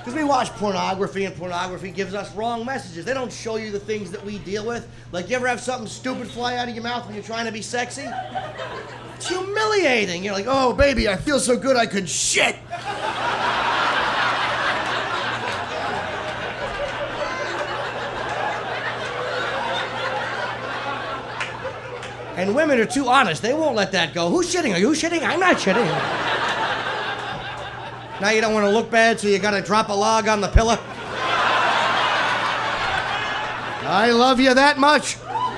Because we watch pornography, and pornography gives us wrong messages. They don't show you the things that we deal with. Like, you ever have something stupid fly out of your mouth when you're trying to be sexy? It's humiliating. You're like, oh, baby, I feel so good I could shit. And women are too honest. They won't let that go. Who's shitting? Are you shitting? I'm not shitting. Now you don't want to look bad, so you got to drop a log on the pillow. I love you that much.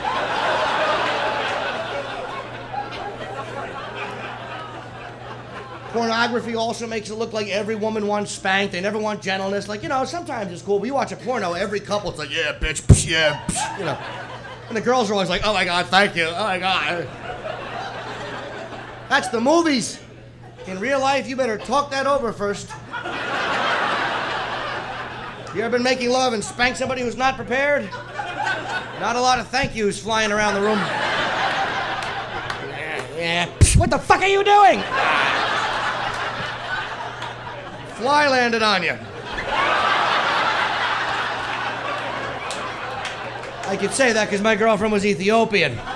Pornography also makes it look like every woman wants spanked. They never want gentleness. Like, you know, sometimes it's cool. But you watch a porno, every couple's like, yeah, bitch, psh, yeah, psh, you know. And the girls are always like, oh my God, thank you, oh my God. That's the movies. In real life, you better talk that over first. You ever been making love and spanked somebody who's not prepared? Not a lot of thank yous flying around the room. Yeah. Psh, what the fuck are you doing? Fly landed on you. I could say that because my girlfriend was Ethiopian.